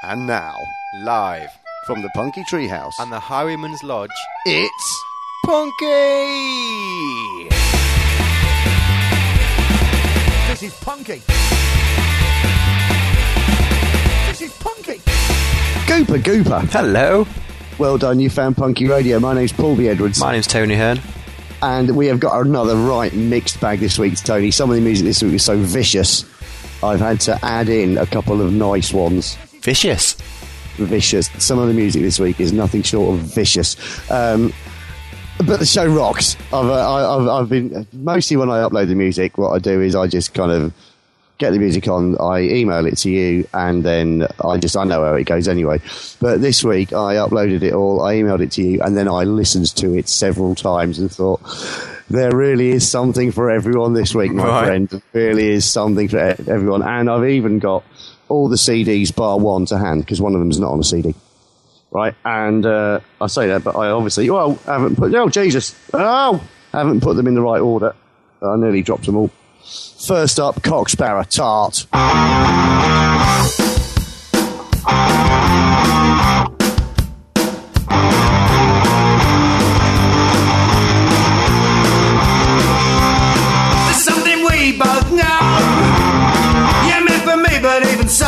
And now, live from the Punky Treehouse and the Highwayman's Lodge, it's Punky! This is Punky! This is Punky! Gooper Gooper! Hello. Well done, you found Punky Radio. My name's Paul B. Edwards. My name's Tony Hearn. And we have got another right mixed bag this week, Tony. Some of the music this week is so vicious, I've had to add in a couple of nice ones. Vicious. Some of the music this week is nothing short of vicious. But the show rocks. I've been mostly when I upload the music, what I do is I just kind of get the music on, I email it to you, and then I know where it goes anyway. But this week I uploaded it all, I emailed it to you, and then I listened to it several times and thought, there really is something for everyone this week, my friend. There really is something for everyone. And I've even got all the CDs bar one to hand, because one of them's not on a CD. Right? And I say that, but I obviously, haven't put them in the right order. I nearly dropped them all. First up, Cock Sparrer Tart. There's something we both know. You're meant for me, but even so,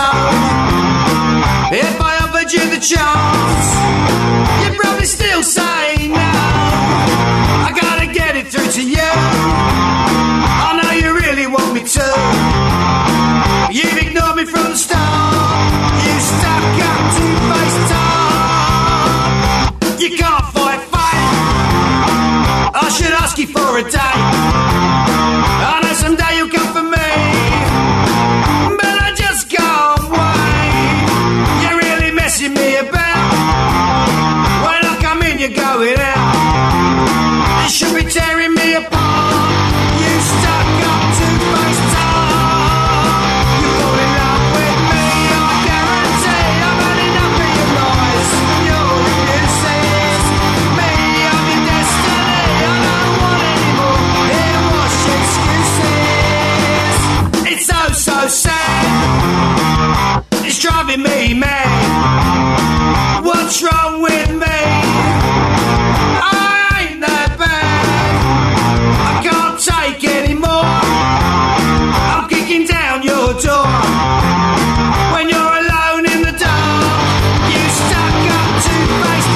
if I offered you the chance, you'd probably still say no. I gotta get it through to you. I know you really want me to. You've ignored me from the start. You stuck up two-faced tart. You can't fight fire. I should ask you for a date. I know someday you'll come for me, but I just can't wait. You're really messing me about. When I come in, you're going out. You should be tearing me apart. You stuck up two-faced tart. You fall in love with me, I guarantee. I've had enough of your lies and your excuses. Me, I'm your destiny. I don't want any more. Here, wash excuses. It's so sad. It's driving me mad. What's wrong with me? I ain't that bad. I can't take anymore. I'm kicking down your door. When you're alone in the dark, you stuck up two-faced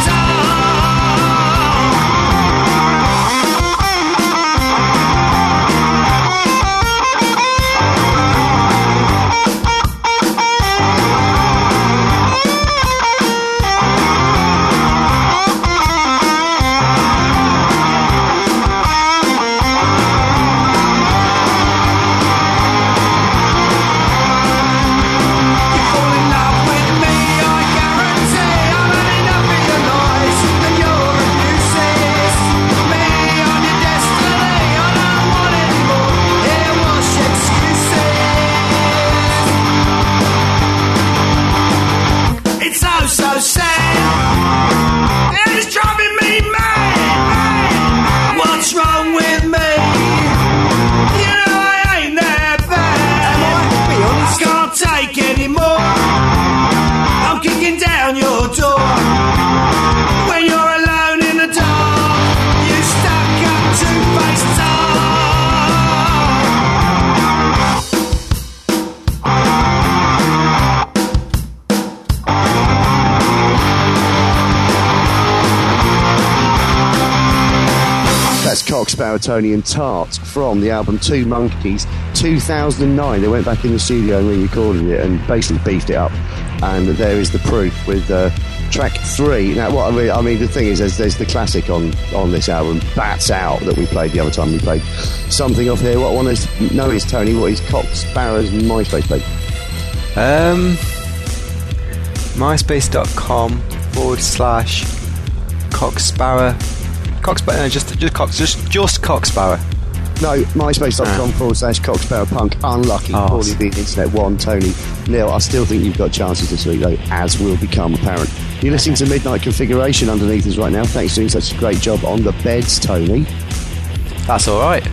Cock Sparrer, Tony and Tart from the album Two Monkeys, 2009. They went back in the studio and re-recorded it and basically beefed it up. And there is the proof with track 3. Now, what I mean, the thing is, there's the classic on this album, Bats Out, that we played the other time we played something off here. What I want to know is, Tony, what is Cock Sparrer's MySpace page? myspace.com/Cock Sparrer. Just Cock Sparrer. No, myspace.com/Cock Sparrer Punk. Unlucky. Poorly beat Internet 1, Tony. Neil, I still think you've got chances this week, though, as will become apparent. You're listening to Midnight Configuration underneath us right now. Thanks for doing such a great job on the beds, Tony. That's all right.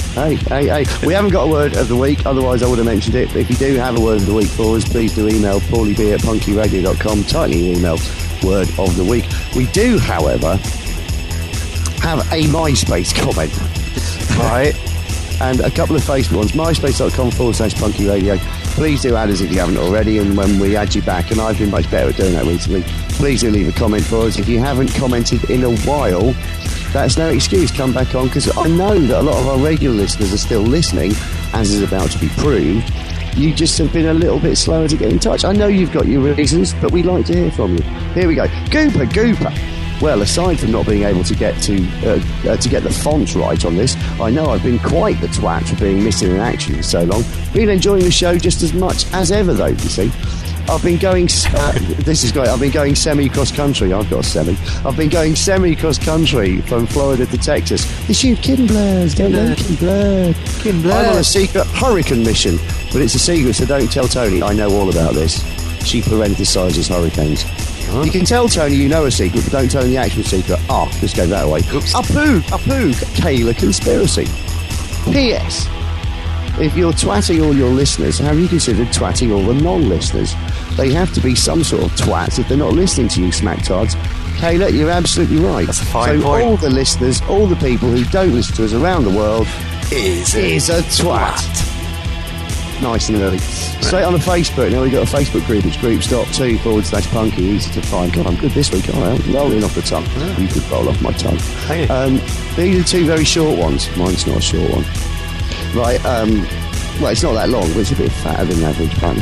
Hey. We haven't got a word of the week, otherwise I would have mentioned it. But if you do have a word of the week for us, please do email paulieb@punkyradio.com. Tighten your email, word of the week. We do, however, have a MySpace comment. Right. And a couple of Facebook ones. myspace.com/punkyradio. Please do add us if you haven't already, and when we add you back, and I've been much better at doing that recently, please do leave a comment for us. If you haven't commented in a while, that's no excuse. Come back on, because I know that a lot of our regular listeners are still listening, as is about to be proved. You just have been a little bit slower to get in touch. I know you've got your reasons, but we'd like to hear from you. Here we go. Gooper. Well, aside from not being able to get to get the font right on this, I know I've been quite the twat for being missing in action for so long. Been enjoying the show just as much as ever, though, you see. I've been going... this is great. I've been going semi-cross country. I've got a semi. I've been going semi-cross country from Florida to Texas. They shoot Kinblurs, don't they? Kinblurs. I'm on a secret hurricane mission, but it's a secret, so don't tell Tony. I know all about this. She parenthesises hurricanes. Huh? You can tell Tony you know a secret, but don't tell him the actual secret. Just go that way. Oops. Apoog, Kayla conspiracy. P.S. If you're twatting all your listeners, have you considered twatting all the non-listeners? They have to be some sort of twats if they're not listening to you, smacktards. Kayla, you're absolutely right. That's a fine point. All the listeners, all the people who don't listen to us around the world is a twat. Nice and early. Straight on the Facebook. Now we've got a Facebook group. It's groups.to/punky. Easy to find. God, I'm good this week. I'm rolling off the tongue. Yeah. You could roll off my tongue. Thank you. These are two very short ones. Mine's not a short one. Right. Well, it's not that long, but it's a bit fatter than average, apparently.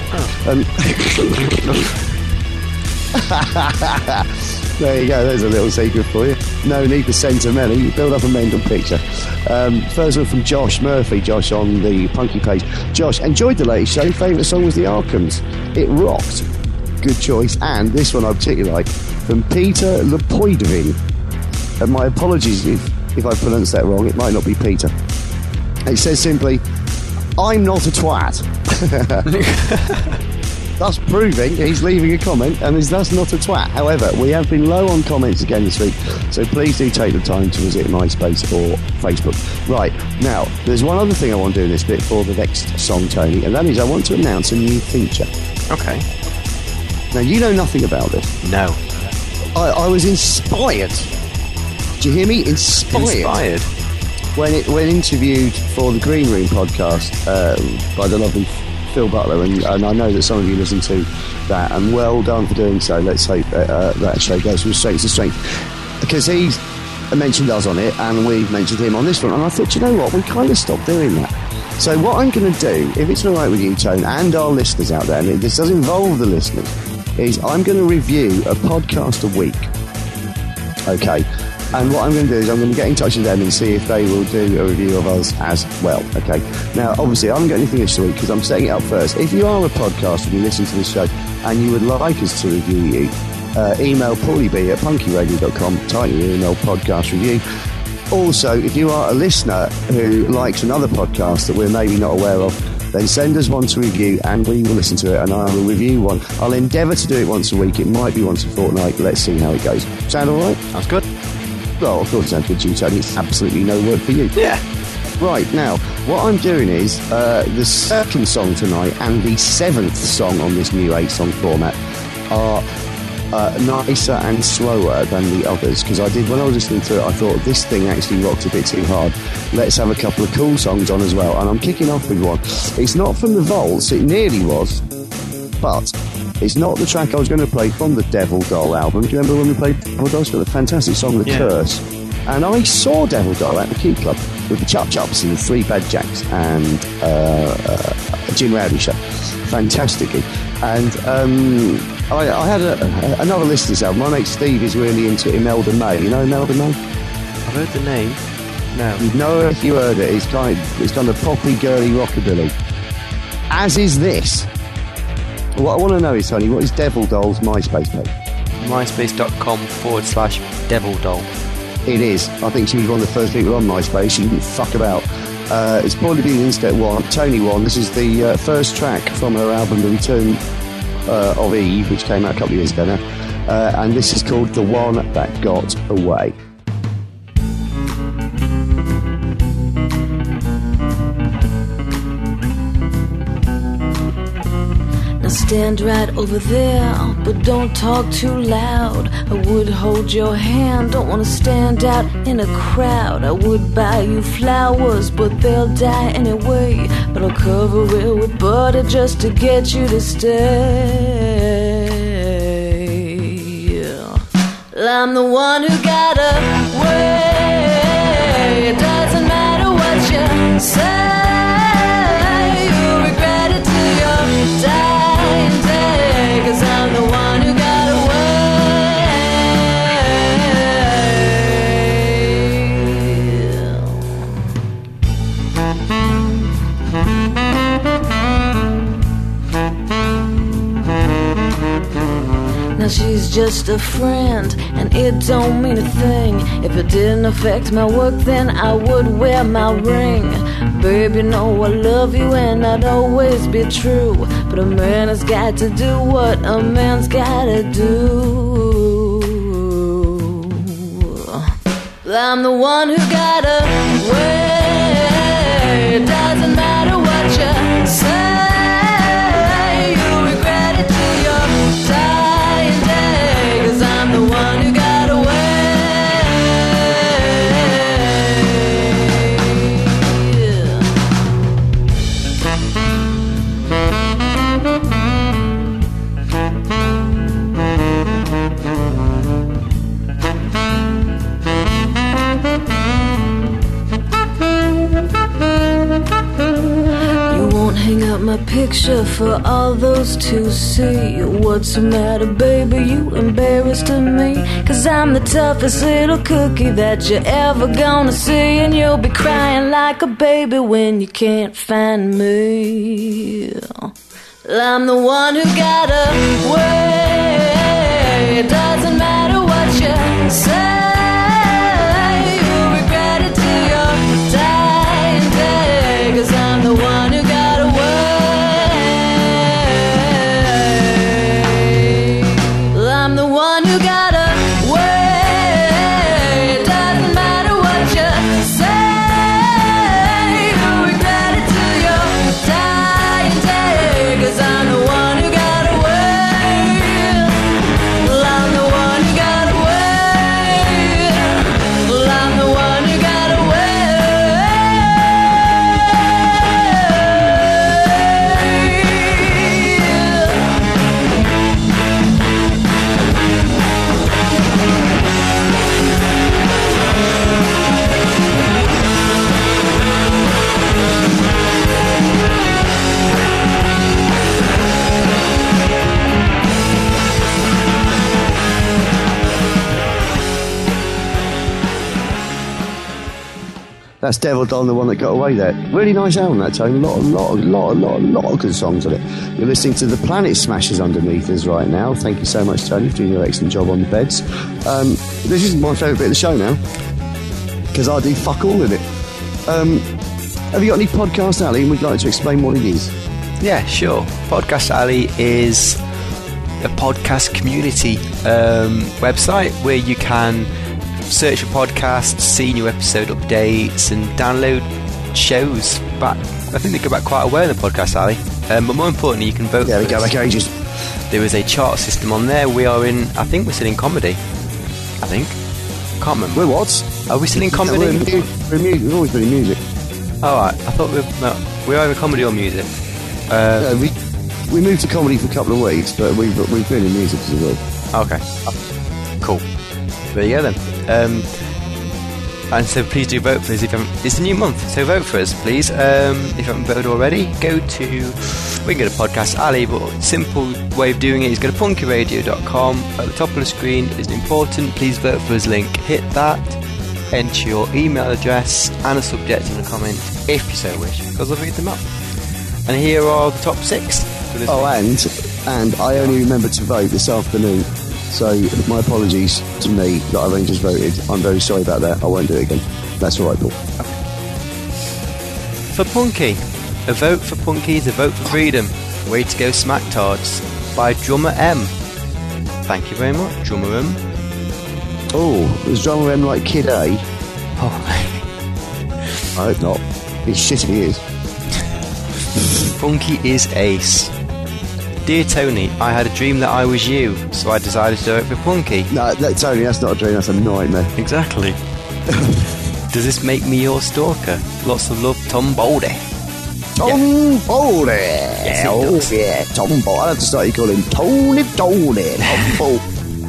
There you go, there's a little secret for you. No need for sentimental, you build up a mental picture. First one from Josh Murphy, Josh on the Punky page. Josh, enjoyed the latest show, favourite song was The Arkhams. It rocked. Good choice. And this one I particularly like, from Peter Lepoidvin. And my apologies if I pronounce that wrong, it might not be Peter. It says simply, I'm not a twat. Thus proving he's leaving a comment and is thus not a twat. However, we have been low on comments again this week, so please do take the time to visit MySpace or Facebook. Right, now, there's one other thing I want to do in this bit for the next song, Tony, and that is I want to announce a new feature. Okay. Now, you know nothing about this. No. I was inspired. Do you hear me? Inspired. When interviewed for the Green Room podcast by the lovely Phil Butler, and I know that some of you listen to that, and well done for doing so. Let's hope that show goes from strength to strength, because he's mentioned us on it and we've mentioned him on this one, and I thought, you know what, we kind of stopped doing that. So what I'm going to do, if it's alright with you, Tone, and our listeners out there, and this does involve the listeners, is I'm going to review a podcast a week. Okay. And what I'm going to do is I'm going to get in touch with them and see if they will do a review of us as well. Okay. Now, obviously, I haven't got anything this week because I'm setting it up first. If you are a podcaster and you listen to this show and you would like us to review you, email paulieb@punkyradio.com, title your email podcast review. Also, if you are a listener who likes another podcast that we're maybe not aware of, then send us one to review and we will listen to it and I will review one. I'll endeavour to do it once a week. It might be once a fortnight. Let's see how it goes. Sound all right? Sounds good. Well, of course it sounds good to you, Tony. It's absolutely no work for you. Yeah. Right, now, what I'm doing is the second song tonight and the seventh song on this new 8-song format are nicer and slower than the others, because when I was listening to it, I thought this thing actually rocked a bit too hard. Let's have a couple of cool songs on as well, and I'm kicking off with one. It's not from the Vaults, it nearly was, but it's not the track I was going to play from the Devil Doll album. Do you remember when we played Devil Doll? It's got a fantastic song, The Curse. And I saw Devil Doll at the Key Club with the Chop Chops and the Three Bad Jacks and Jim Rowdy Show. Fantastically. And I had another list of this album. My mate Steve is really into Imelda May. You know Imelda May? I've heard the name. No. You'd know her if you heard it. It's kind of poppy, girly rockabilly. As is this. What I want to know is, Tony, what is Devil Doll's MySpace page? MySpace.com/Devil Doll. It is. I think she was one of the first people on MySpace. She didn't fuck about. It's probably been Instant One, Tony One. This is the first track from her album, The Return of Eve, which came out a couple of years ago now. And this is called The One That Got Away. stand right over there, but don't talk too loud. I would hold your hand, don't wanna stand out in a crowd. I would buy you flowers, but they'll die anyway. But I'll cover it with butter just to get you to stay. I'm the one who got away. It doesn't matter what you say. You'll regret it till your dying day. 'Cause I'm the one who got Now she's just a friend, and it don't mean a thing. If it didn't affect my work, then I would wear my ring. Babe, you know I love you and I'd always be true. But a man has got to do what a man's gotta do. I'm the one who got away. It doesn't matter what you say. You'll regret it till you're dying day. 'Cause I'm the one who got away. Hang up my picture for all those to see. What's the matter, baby? You embarrassed of me? 'Cause I'm the toughest little cookie that you're ever gonna see. And you'll be crying like a baby when you can't find me. I'm the one who got away. It doesn't matter what you say. You'll regret it till your dying day. 'Cause I'm the one who got I'm the one who got away. It doesn't matter what you say. You'll regret it till your dying day. 'Cause I'm the one who got away. Well, I'm the one who got away. Well, I'm the one who got away. That's Devil Don, the one that got away there. Really nice album, that, Tony. A lot of good songs on it. You're listening to the Planet Smashers underneath us right now. Thank you so much, Tony, for doing your excellent job on the beds. This is my favourite bit of the show now, because I do fuck all in it. Have you got any podcast, Ali, and would you like to explain what it is? Yeah, sure. Podcast Alley is a podcast community website where you can search for podcasts, see new episode updates, and download shows back. I think they go back quite a way in the Podcast Alley. But more importantly, you can vote. Yeah, they go back ages. There is a chart system on there. We are in, I think we're still in comedy. I think. Can't remember. We're what? Are we still in comedy? No, we're in music. We've always been in music. Alright, I thought we're either comedy or music. No, we moved to comedy for a couple of weeks, but we've been in music as well. Okay. Cool. There you go then. And so please do vote for us if you haven't. It's a new month, so vote for us, please. If you haven't voted already, we can go to Podcast Alley, but a simple way of doing it is go to punkyradio.com. At the top of the screen is an important please vote for us link. Hit that, enter your email address and a subject and a comment if you so wish, because I'll read them up. And here are the top 6 for this week. And I only remembered to vote this afternoon. So my apologies to me that I've only just voted. I'm very sorry about that. I won't do it again. That's all right, Paul. For Punky, a vote for Punky is a vote for freedom. Way to go, Smacktards, by Drummer M. Thank you very much, Drummer M. Oh, was Drummer M like Kid A? Oh. I hope not. He's shit if he is. Punky is ace. Dear Tony, I had a dream that I was you, so I decided to do it for Punky. No, Tony, that's not a dream, that's a nightmare. Exactly. Does this make me your stalker? Lots of love, Tom Baldy. Tom Baldy! Yes, it Oh, does. yeah, Tom Baldy. I'll have to start calling him Tony Baldy. Tom Baldy.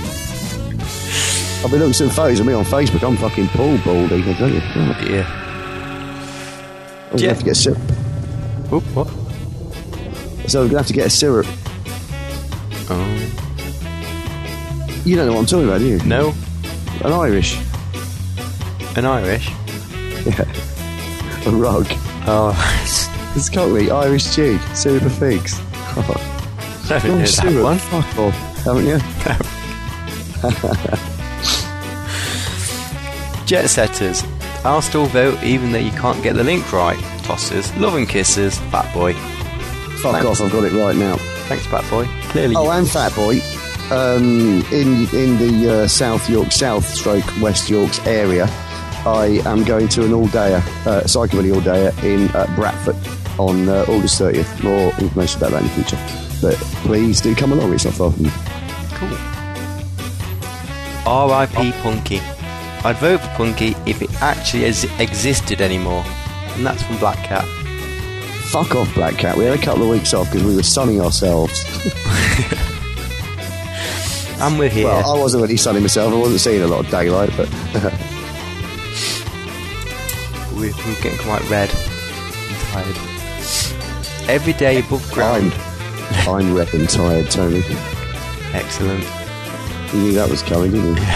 I've been looking at some photos of me on Facebook. I'm fucking Paul Baldy, I tell you. Oh dear. I'm going to have to get syrup. Oop, what? So I'm going to have to get a syrup. Oh. You don't know what I'm talking about, do you? No? An Irish. An Irish? Yeah. A rug. Oh. It's Cockney, Irish cheek, syrup of figs. I haven't heard that one. Fuck off, haven't you? Jet Setters. I'll still vote even though you can't get the link right. Tossers. Love and kisses. Fat Boy. Fuck Thanks. off, I've got it right now. Thanks, Fat Boy. Clearly. Oh, and Fat Boy. In the South West Yorks area, I am going to an all-dayer, psychobilly all-dayer in Bradford on August 30th. More information about that in the future. But please do come along, it's not far from you. Cool. R.I.P. Punky. I'd vote for Punky if it actually existed anymore. And that's from Black Cat. Fuck off, Black Cat. We had a couple of weeks off because we were sunning ourselves. And we're here. Well, I wasn't really sunning myself. I wasn't seeing a lot of daylight, but... We're getting quite red and tired. Every day above ground. I'm red and tired, Tony. Excellent. You knew that was coming, didn't you?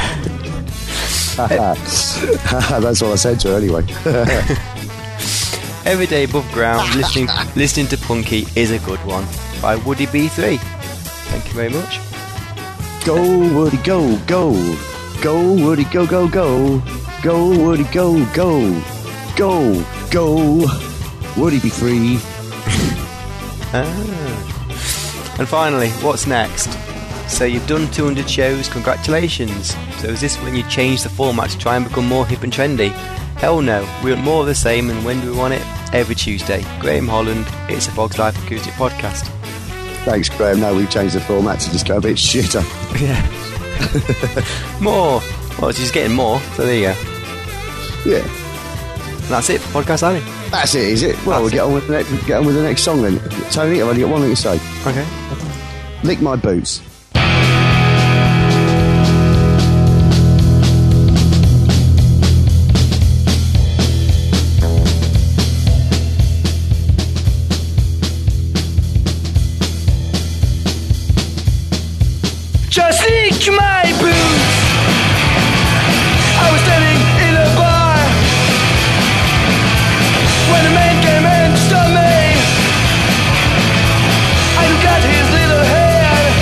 That's what I said to her anyway. Every day above ground, listening to Punky is a good one. By Woody B3. Thank you very much. Go, Woody, go, go. Go, Woody, go, go, go. Go, Woody, go, go. Go, go. Woody be free. And finally, what's next? So you've done 200 shows, congratulations. So is this when you change the format to try and become more hip and trendy? Hell no, we want more of the same, and when do we want it? Every Tuesday. Graham Holland, It's a Bog's Life Acoustic Podcast. Thanks, Graham. No, we've changed the format to just go a bit shitter. Yeah. More. Well, she's getting more, so there you go. Yeah. And that's it for Podcast Alley. That's it, is it? Well, That's we'll get on with the next song then. Tony, I've only got one thing to say. Okay. Lick my boots. Just lick my boots. I was standing in a bar when a man came and stopped me. I looked at his little head.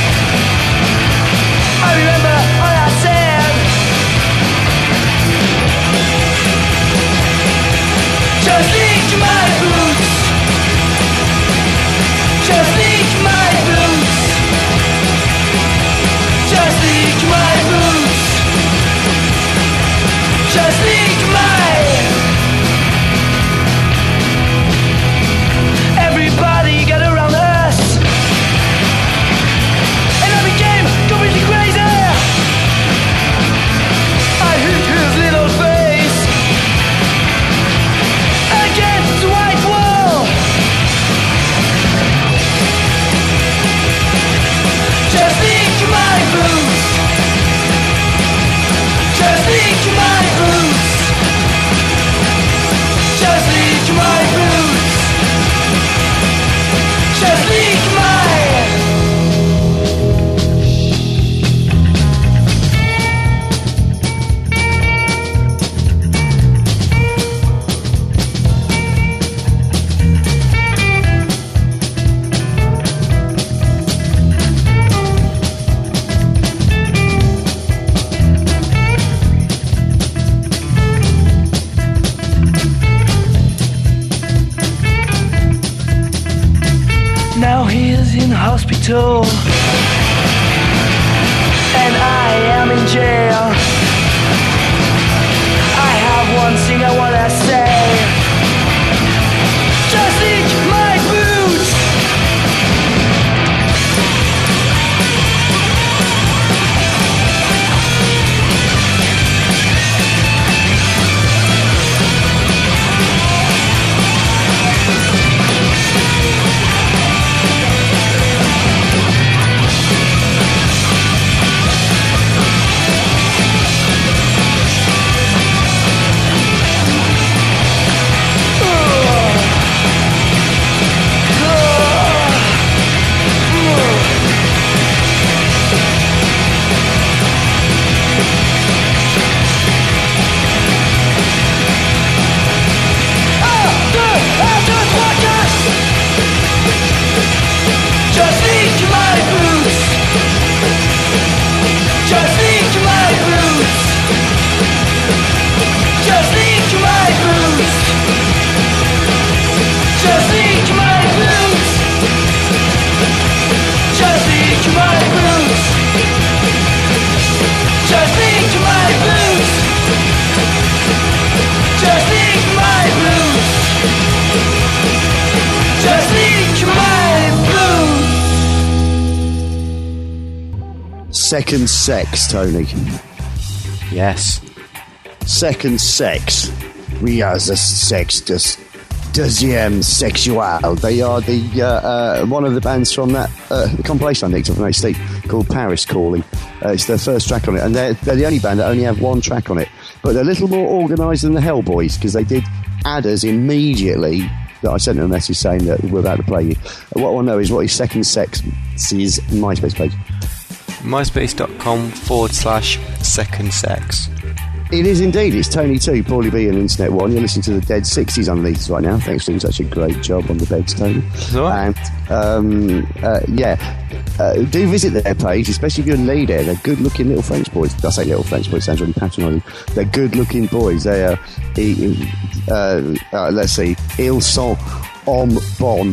I remember all I said. Just lick my boots. Just lick my boots. Just lick my boots. Just lick my. Everybody got around us, and I became completely crazy. I hit his little face against the white wall. Just lick my boots. Just lick my boots. Just lick my boots. Just lick my. Now he is in hospital, and I am in jail. I have one thing I wanna say. Just lick my boots. Second sex, Tony. Yes. Second sex. We are the sextus. Deuxième sexual. They are the one of the bands from that the compilation I nicked off from Steve called Paris Calling. It's their first track on it, and they're the only band that only have one track on it. But they're a little more organised than the Hellboys because they did add us immediately. That I sent them a message saying that we're about to play you. What I want to know is what is Second Sex's MySpace page. MySpace.com/Second Sex. It is indeed. It's Tony 2, Paulie B and Internet 1. You're listening to the Dead 60s underneath us right now. Thanks for doing such a great job on the beds, Tony. Right. And, do visit their page, especially if you're a lady. They're good-looking little French boys. I say little French boys, sounds really patronising. They're good-looking boys. They are, let's see, ils sont en bon.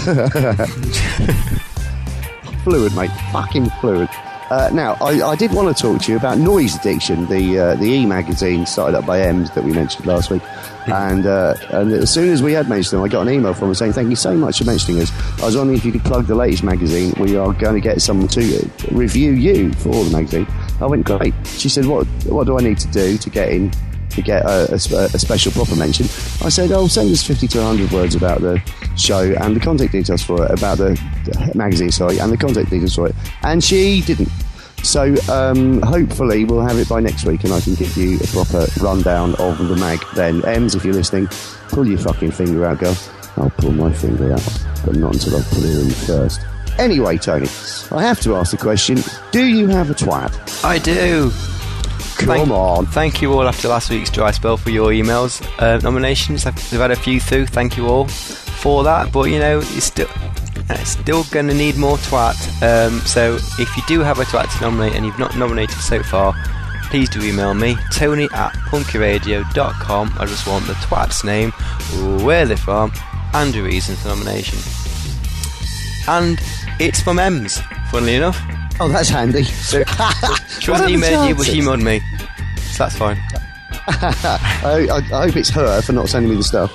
Fluid, mate. Fucking fluid. Now, I did want to talk to you about Noise Addiction, the e-magazine started up by Ems that we mentioned last week. And as soon as we had mentioned them, I got an email from them saying, thank you so much for mentioning us. I was wondering if you could plug the latest magazine. We are going to get someone to review you for the magazine. I went, great. She said, what do I need to do to get in? To get a special proper mention. I said, send us 50 to 100 words about the show and the contact details for it, about the magazine, sorry, and the contact details for it. And she didn't. So hopefully we'll have it by next week and I can give you a proper rundown of the mag then. Ems, if you're listening, pull your fucking finger out, girl. I'll pull my finger out, but not until I put it in first. Anyway, Tony, I have to ask the question, do you have a twat? I do. Come on. Thank you all after last week's dry spell for your emails nominations. We've had a few through. Thank you all for that. But you know, it's still going to need more twat. So if you do have a twat to nominate and you've not nominated so far, please do email me, tony@punkyradio.com. I just want the twat's name, where they're from, and a reason for nomination. And it's from Ems, funnily enough. Oh, that's handy. So, she wasn't emailed you, but she emailed me. So that's fine. I hope it's her for not sending me the stuff.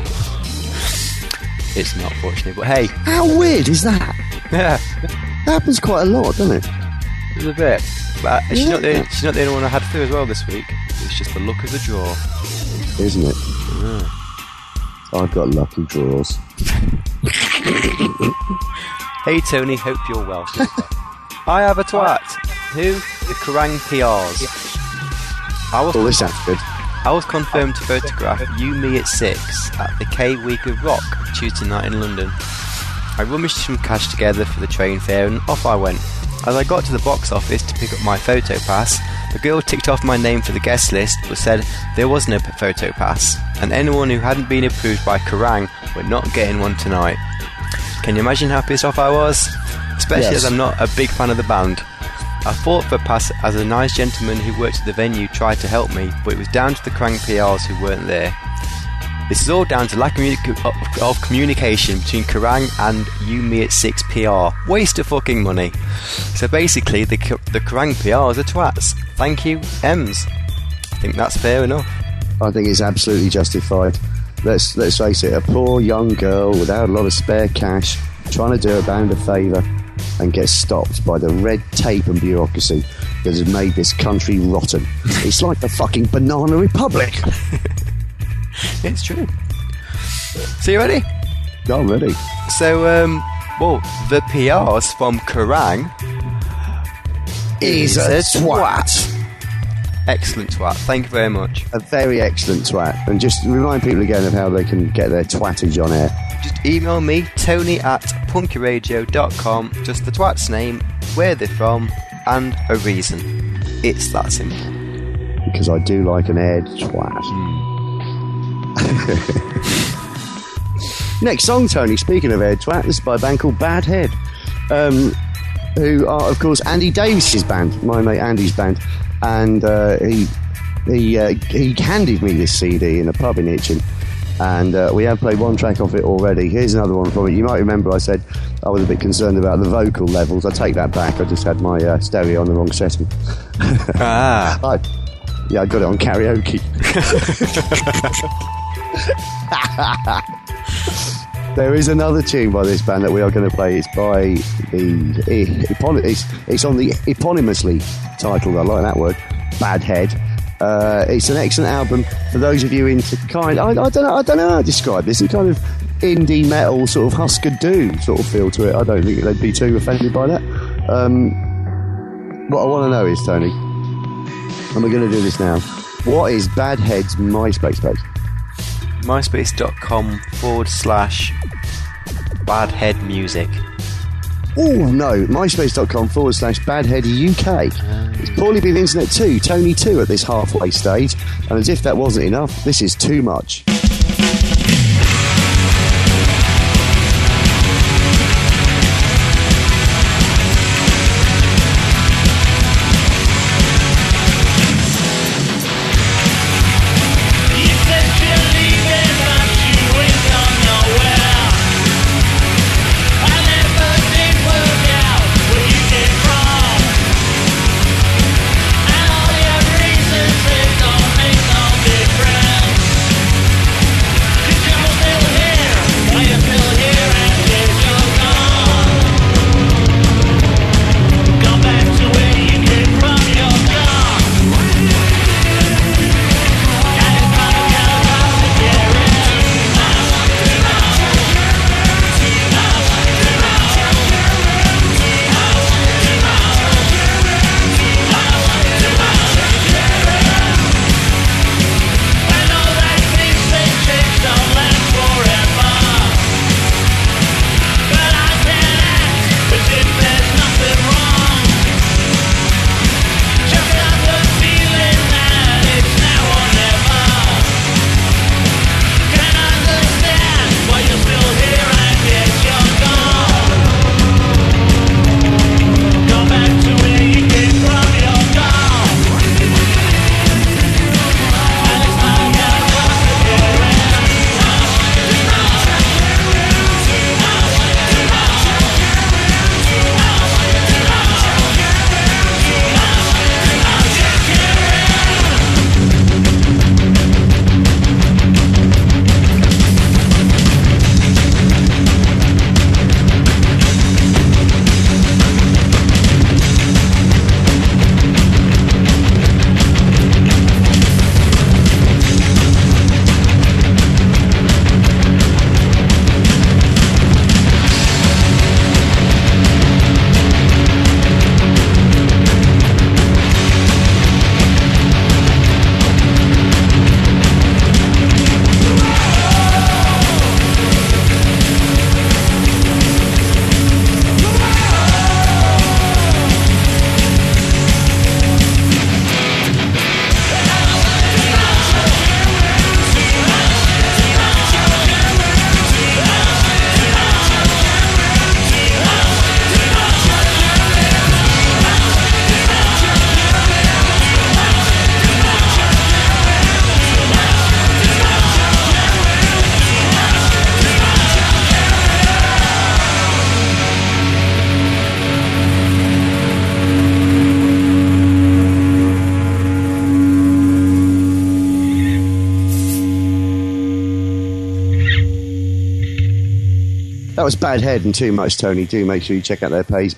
It's not, fortunately, but hey. How weird is that? Yeah. That happens quite a lot, doesn't it? It was a bit. But she's not the only one I had through as well this week. It's just the luck of the draw. Isn't it? Yeah. I've got lucky draws. Hey, Tony, hope you're well. I have a twat. Who? The Kerrang PRs. This sounds good. I was confirmed to photograph You Me at 6 at the K Week of Rock Tuesday night in London. I rummaged some cash together for the train fare and off I went. As I got to the box office to pick up my photo pass, the girl ticked off my name for the guest list but said there was no photo pass and anyone who hadn't been approved by Kerrang were not getting one tonight. Can you imagine how pissed off I was? Especially as I'm not a big fan of the band. I fought for a pass as a nice gentleman who worked at the venue tried to help me, but it was down to the Kerrang PRs who weren't there. This is all down to lack of communication between Kerrang and You Me at 6 PR. Waste of fucking money. So basically, the Kerrang PRs are twats. Thank you, Ems. I think that's fair enough. I think it's absolutely justified. Let's face it, a poor young girl without a lot of spare cash trying to do a band a favour and get stopped by the red tape and bureaucracy that has made this country rotten. It's like the fucking Banana Republic. It's true. So you ready? No, I'm ready. So, the PRs from Kerrang is a twat. Excellent twat. Thank you very much. A very excellent twat. And just remind people again of how they can get their twattage on air. Just email me, tony@punkyradio.com, just the twat's name, where they're from, and a reason. It's that simple. Because I do like an aired twat. Next song, Tony, speaking of aired twat, this is by a band called Bad Head, who are, of course, Andy Davis's band, my mate Andy's band. And he handed me this CD in a pub in Hitchin, and we have played one track off it already. Here's another one from it. You might remember I said I was a bit concerned about the vocal levels. I take that back. I just had my stereo on the wrong setting. I got it on karaoke. There is another tune by this band that we are going to play. It's by it's on the eponymously titled, I like that word, Bad Head. It's an excellent album for those of you into I don't know how to describe this. It's kind of indie metal, sort of Husker Du sort of feel to it. I don't think they'd be too offended by that. What I want to know is, Tony, and we're going to do this now, what is Bad Head's MySpace page? myspace.com/badheadmusic. Oh no, myspace.com/badheaduk. It's poorly been internet too, Tony 2 at this halfway stage, and as if that wasn't enough, this is too much. That was Bad Head and Too Much, Tony. Do make sure you check out their page,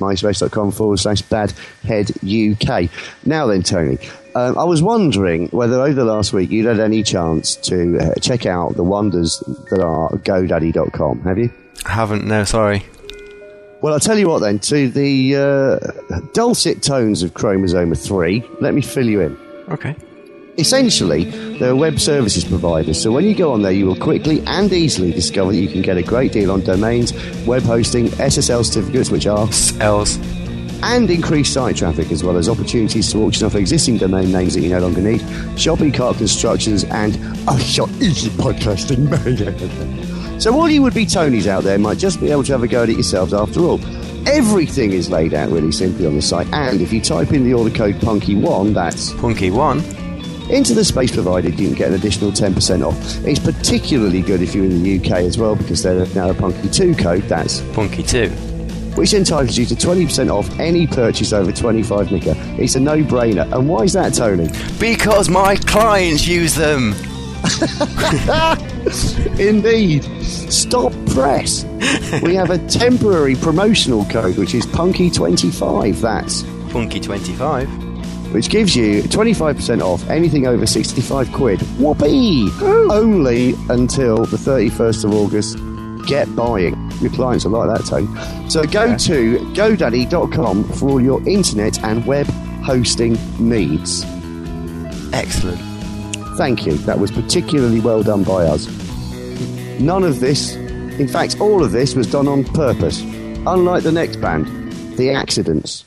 myspace.com/badheaduk. Now then, Tony, I was wondering whether over the last week you'd had any chance to check out the wonders that are GoDaddy.com. Have you? I haven't, no, sorry. Well, I'll tell you what then, to the dulcet tones of Chromosome 3, let me fill you in. Okay. Essentially, they're a web services provider, so when you go on there, you will quickly and easily discover that you can get a great deal on domains, web hosting, SSL certificates, which are L's, and increased site traffic, as well as opportunities to auction off existing domain names that you no longer need, shopping cart constructions, and easy podcasting. So all you would-be Tonys out there might just be able to have a go at it yourselves after all. Everything is laid out really simply on the site, and if you type in the order code Punky1, that's Punky1, into the space provided, you can get an additional 10% off. It's particularly good if you're in the UK as well, because there's now a Punky2 code, that's Punky2, which entitles you to 20% off any purchase over 25 nicker. It's a no-brainer. And why is that, Tony? because my clients use them. Indeed. Stop press. We have a temporary promotional code, which is Punky25. That's Punky25. which gives you 25% off anything over 65 quid. Whoopee! Only until the 31st of August. Get buying. Your clients will like that, Tony. So go to godaddy.com for all your internet and web hosting needs. Excellent. Thank you. That was particularly well done by us. None of this, in fact, all of this was done on purpose. Unlike the next band, The Accidents.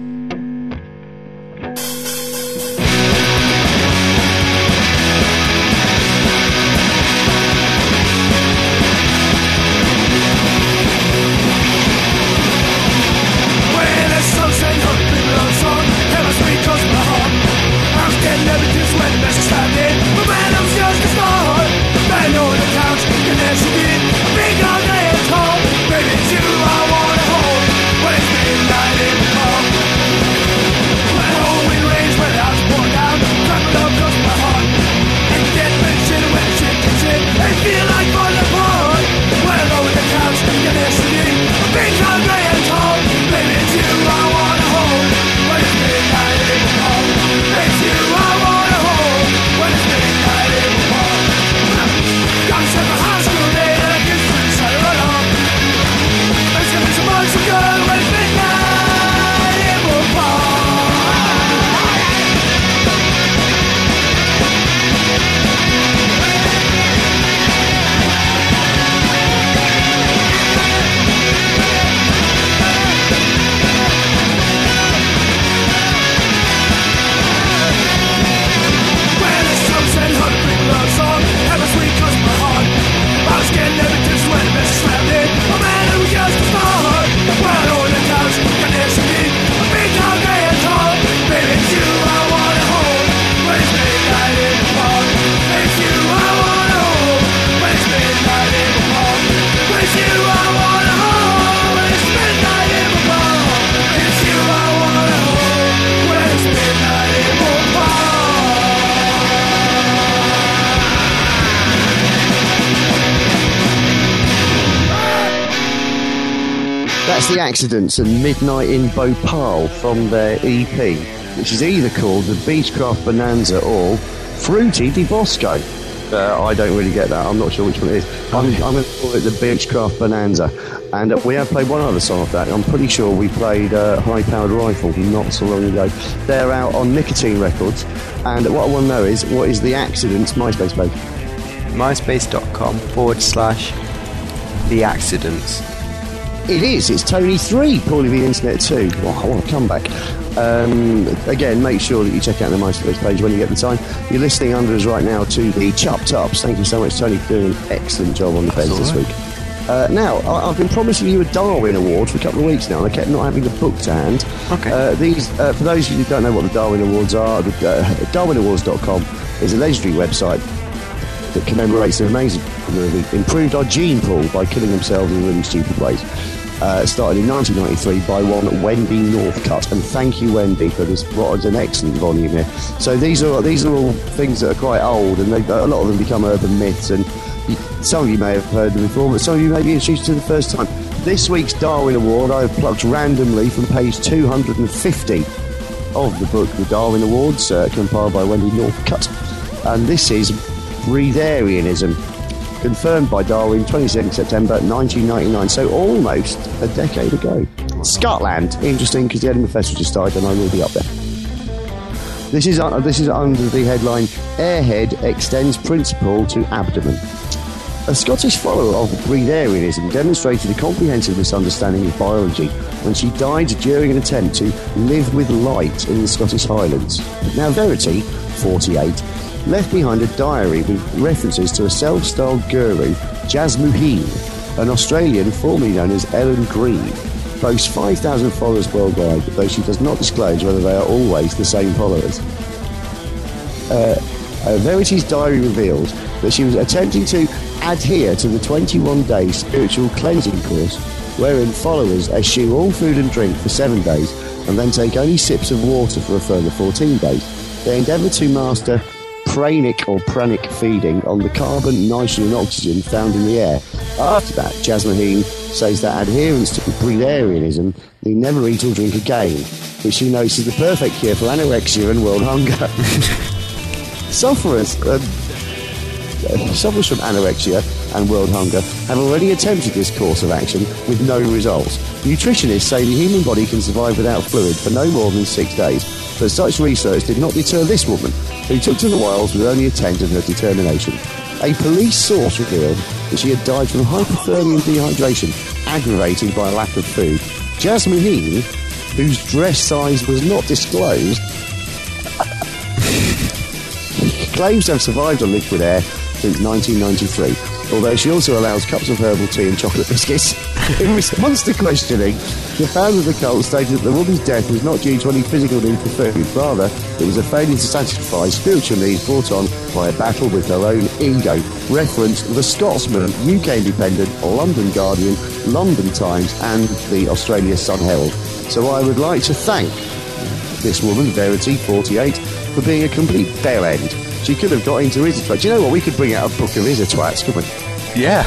The Accidents and Midnight in Bhopal from their EP, which is either called the Beechcraft Bonanza or Fruity di Bosco. I don't really get that. I'm not sure which one it is. I'm going to call it the Beechcraft Bonanza. And we have played one other song of that. I'm pretty sure we played High Powered Rifle not so long ago. They're out on Nicotine Records. And what I want to know is, what is The Accidents MySpace page? myspace.com/The Accidents. It is. It's Tony 3, Paulie the Internet 2. Oh, I want to come back. Again, make sure that you check out the MySpace page when you get the time. You're listening under us right now to the Chopped Ups. Thank you so much, Tony, for doing an excellent job on the page this week. Now, I've been promising you a Darwin Award for a couple of weeks now, and I kept not having the book to hand. Okay. These, for those of you who don't know what the Darwin Awards are, DarwinAwards.com is a legendary website that commemorates an amazing movie, improved our gene pool by killing themselves in really stupid ways. Started in 1993 by one Wendy Northcutt, and thank you, Wendy, for this. What is an excellent volume here. So these are all things that are quite old, and a lot of them become urban myths, and some of you may have heard them before, but some of you may be introduced to the first time. This week's Darwin Award I have plucked randomly from page 250 of the book, The Darwin Awards, compiled by Wendy Northcutt, and this is Breatharianism, confirmed by Darwin, 22nd September 1999, so almost a decade ago. Scotland, interesting because the Edinburgh Festival just started and I will be up there. This is under the headline, Airhead extends principle to abdomen. A Scottish follower of breatharianism demonstrated a comprehensive misunderstanding of biology when she died during an attempt to live with light in the Scottish Highlands. Now Verity, 48, left behind a diary with references to a self-styled guru, Jasmuheen, an Australian formerly known as Ellen Grieve, boasts 5,000 followers worldwide, though she does not disclose whether they are always the same followers. Verity's diary reveals that she was attempting to adhere to the 21-day spiritual cleansing course, wherein followers eschew all food and drink for 7 days and then take only sips of water for a further 14 days. They endeavour to master pranic or pranic feeding on the carbon, nitrogen and oxygen found in the air. After that, Jasmine says that adherence to breatharianism need never eat or drink again, which she notes is the perfect cure for anorexia and world hunger. Sufferers from anorexia and world hunger have already attempted this course of action with no results. Nutritionists say the human body can survive without fluid for no more than 6 days, but such research did not deter this woman, who took to the wilds with only a tent of her determination. A police source revealed that she had died from hypothermia and dehydration, aggravated by a lack of food. Jasmine Heen, whose dress size was not disclosed, claims to have survived on liquid air since 1993, although she also allows cups of herbal tea and chocolate biscuits. In response to questioning, the founder of the cult stated that the woman's death was not due to any physical need for food, rather it was a failure to satisfy spiritual needs brought on by a battle with her own ego. Reference The Scotsman, UK Independent, London Guardian, London Times and the Australia Sun Herald. So I would like to thank this woman, Verity, 48, for being a complete bell end. She could have got into Twats. Do you know what? We could bring out a book of Twats, couldn't we? Yeah.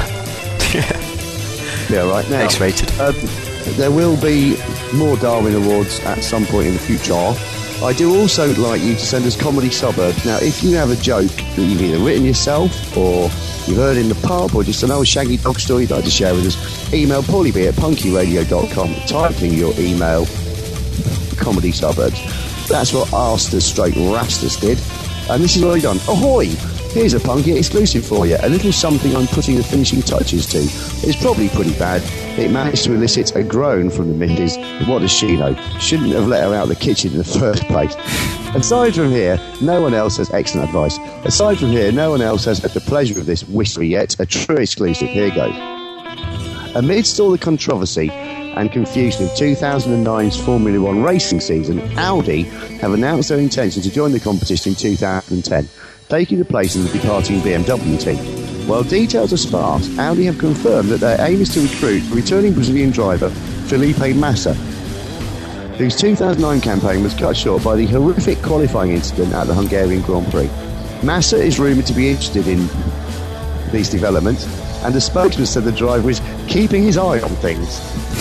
Yeah, right now. X-rated. There will be more Darwin Awards at some point in the future. I do also like you to send us comedy suburbs. Now, if you have a joke that you've either written yourself or you've heard in the pub or just an old shaggy dog story you'd like to share with us, email paulieb@punkyradio.com, typing your email, comedy suburbs. That's what Rastus did. And this is what I've done. Ahoy! Here's a Punky exclusive for you. A little something I'm putting the finishing touches to. It's probably pretty bad. It managed to elicit a groan from the missus. What does she know? Shouldn't have let her out of the kitchen in the first place. Aside from here, no one else has excellent advice. Aside from here, no one else has had the pleasure of this whisper yet. A true exclusive. Here goes. Amidst all the controversy and confusion of 2009's Formula One racing season, Audi have announced their intention to join the competition in 2010, taking the place of the departing BMW team. While details are sparse, Audi have confirmed that their aim is to recruit returning Brazilian driver Felipe Massa, whose 2009 campaign was cut short by the horrific qualifying incident at the Hungarian Grand Prix. Massa is rumoured to be interested in these developments, and a spokesman said the driver is keeping his eye on things.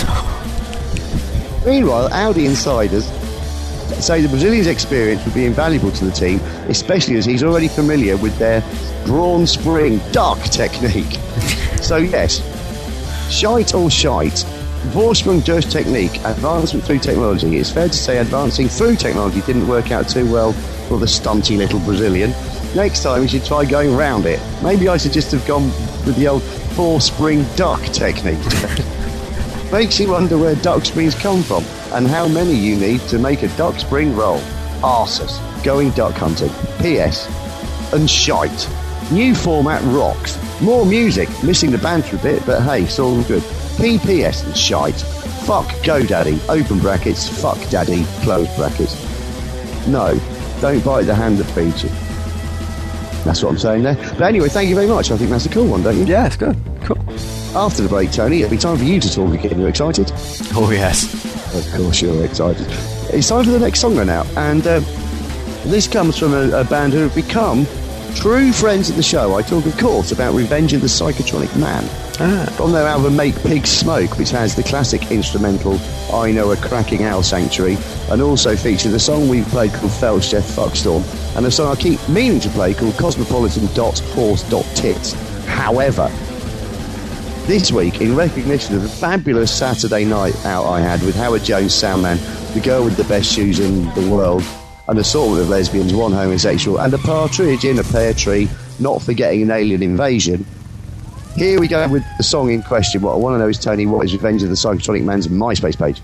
Meanwhile, Audi insiders say the Brazilian's experience would be invaluable to the team, especially as he's already familiar with their drawn spring duck technique. So yes, shite or shite, Vorsprung durch technique, advancement through technology. It's fair to say advancing through technology didn't work out too well for the stunty little Brazilian. Next time we should try going round it. Maybe I should just have gone with the old four-spring duck technique. Makes you wonder where duck springs come from and how many you need to make a duck spring roll. Arsus. Going duck hunting. P.S. And shite. New format rocks. More music. Missing the banter a bit, but hey, it's all good. P.P.S. and shite. Fuck GoDaddy. Open brackets. Fuck daddy. Close brackets. No, don't bite the hand that feeds you. That's what I'm saying there. But anyway, thank you very much. I think that's a cool one, don't you? Yeah, it's good. Cool. After the break, Tony, it'll be time for you to talk again. You excited? Oh, yes. Of course you're excited. It's time for the next song now. And this comes from a band who have become true friends of the show. I talk, of course, about Revenge of the Psychotronic Man. From their album Make Pigs Smoke, which has the classic instrumental I Know a Cracking Owl Sanctuary, and also features a song we've played called Feldchef Fuckstorm, and a song I keep meaning to play called Cosmopolitan.Horse.Tits. However, this week, in recognition of the fabulous Saturday night out I had with Howard Jones, Soundman, the girl with the best shoes in the world, an assortment of lesbians, one homosexual, and a partridge in a pear tree, not forgetting an alien invasion, here we go with the song in question. What I want to know is, Tony, what is Revenge of the Psychotronic Man's MySpace page?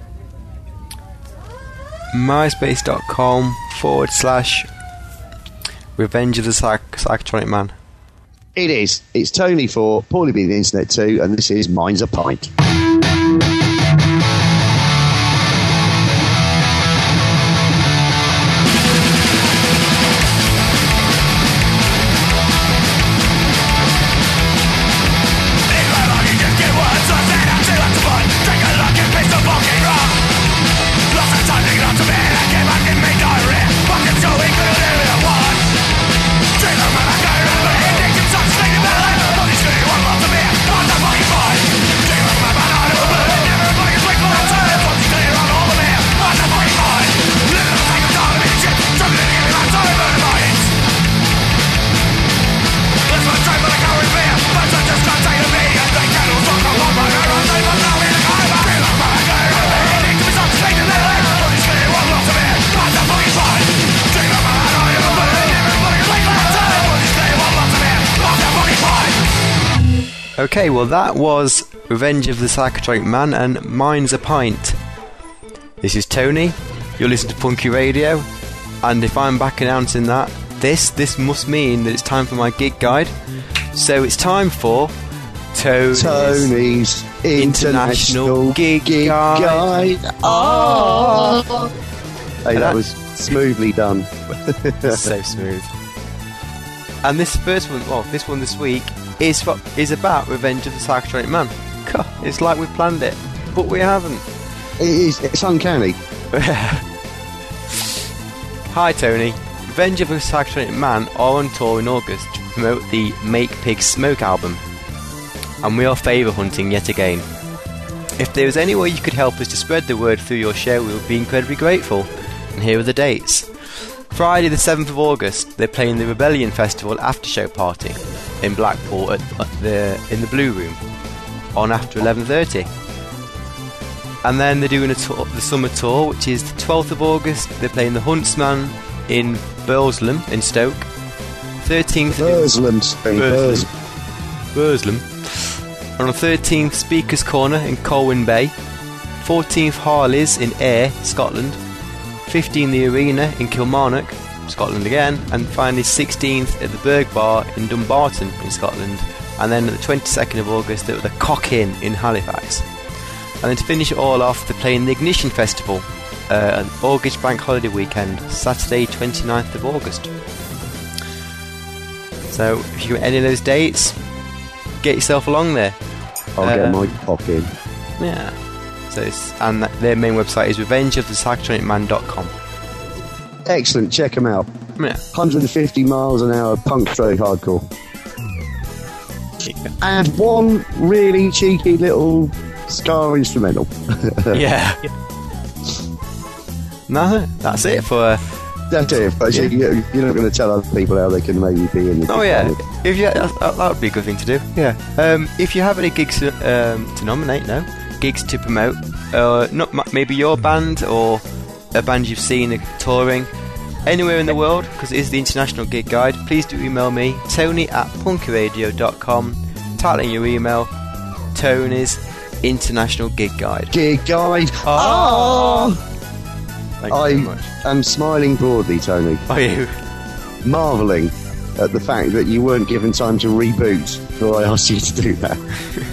myspace.com/Revenge of the Psychotronic Man. It is. It's Tony for Paulie B the Internet 2, and this is Mine's a Pint. Lost the time to get up to bed. I came back and made diarrhea. Fucking so included in one. Okay, well that was Revenge of the Psychotronic Man and Mine's a Pint. This is Tony, you're listening to Punky Radio, and if I'm back announcing that, this must mean that it's time for my gig guide. So it's time for Tony's International Gig Guide. Oh! Hey, that was smoothly done. So smooth. And this first one, well, this one this week is about Revenge of the Psychotronic Man. God, it's like we planned it, but we haven't. It's uncanny. Hi Tony, Revenge of the Psychotronic Man are on tour in August to promote the Make Pigs Smoke album, and we are favour hunting yet again. If there is any way you could help us to spread the word through your show, we would be incredibly grateful. And here are the dates. Friday the 7th of August, they're playing the Rebellion Festival after show party in Blackpool in the Blue Room on after 11:30. And then they're doing the summer tour, which is the 12th of August. They're playing the Huntsman in Burslem in Stoke. 13th Burslem. And on the 13th, Speaker's Corner in Colwyn Bay. 14th, Harley's in Ayr, Scotland. 15th, the Arena in Kilmarnock, Scotland again. And finally 16th at the Berg Bar in Dumbarton in Scotland. And then at the 22nd of August at the Cock Inn in Halifax. And then to finish it all off, they're playing the Ignition Festival on August Bank Holiday Weekend, Saturday 29th of August. So if you got any of those dates, get yourself along there. I'll get my cock in. Yeah. So and their main website is revengeofthepsychotronicman.com. Excellent, check them out. Yeah. 150 miles an hour punk stroke hardcore. And one really cheeky little Scar instrumental. Yeah. No, that's it for. That's it. But you're not going to tell other people how they can maybe be in the. Oh yeah, if that would be a good thing to do. Yeah. If you have any gigs to nominate, gigs to promote, not maybe your band or a band you've seen touring anywhere in the world, because it is the International Gig Guide. Please do email me, tony@punkyradio.com. Title in your email, Tony's International Gig Guide. Gig Guide. Oh! Thank you very much. I'm smiling broadly, Tony. Are you? Marvelling at the fact that you weren't given time to reboot before I asked you to do that.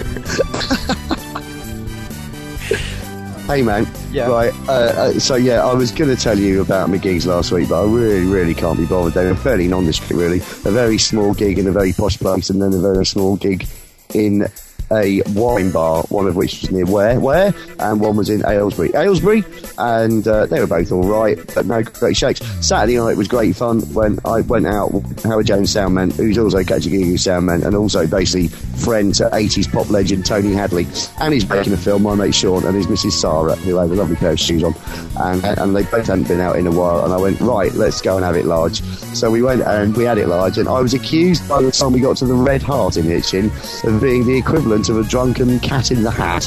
Hey man, yeah. Right, so yeah, I was going to tell you about my gigs last week, but I really can't be bothered. They were fairly nondescript really. A very small gig in a very posh place, and then a very small gig in a wine bar, one of which was near Ware, and one was in Aylesbury, and they were both all right, but no great shakes. Saturday night was great fun when I went out with Howard Jones Soundman, who's also Catchy Gig Soundman, and also basically friend to 80s pop legend Tony Hadley, and he's making a film, my mate Sean, and his Mrs. Sarah, who had a lovely pair of shoes on, and they both hadn't been out in a while, and I went, right, let's go and have it large. So we went and we had it large, and I was accused by the time we got to the Red Heart in Hitchin of being the equivalent of a drunken Cat in the Hat.